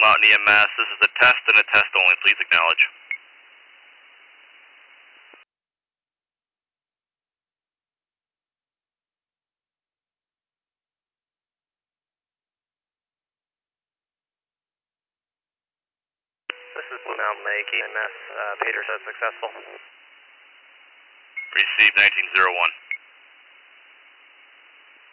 Mountain EMS. This is a test and a test only. Please acknowledge. This is Blue Mountain Lake EMS. Pager says successful. Received 1901.